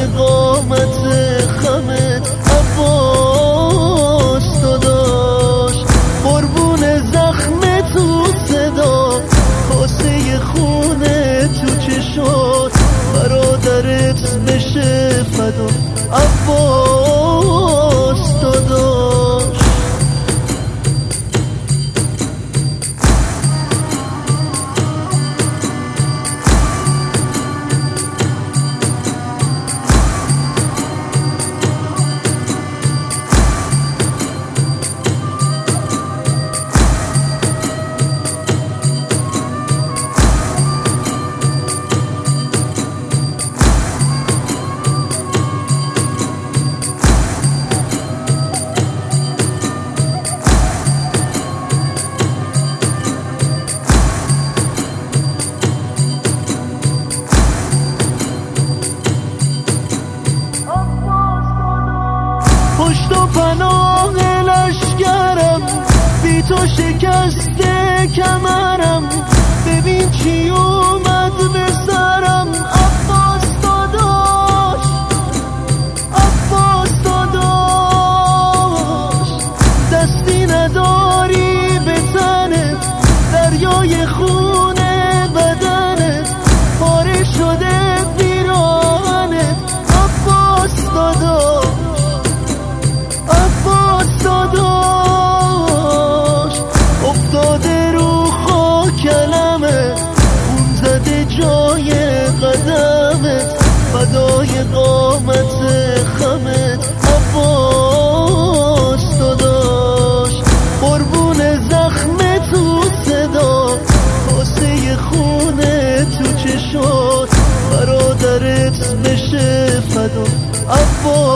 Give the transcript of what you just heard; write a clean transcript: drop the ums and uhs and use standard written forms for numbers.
فدای قامت خمت عباس داداش، قربون زخم تو صدا، کاسه خونه تو چشات، برادرت بشه فدا عباس داداش. پشت و پناه لشکرم، بی تو شکسته کمرم، ببین چی اومد به سرم عباس داداش، عباس داداش. دستی نداری به تنت، دریای خونه بدنت، پاره شده پیراهنت عباس داداش، عباس داداش. افتاده رو خاکلمه، خون زده جای قدمت، فدای قامت خمت عباس داداش، قربون زخم تو صدا، کاسه خونه تو چشات، برادرت بشه فدا عباس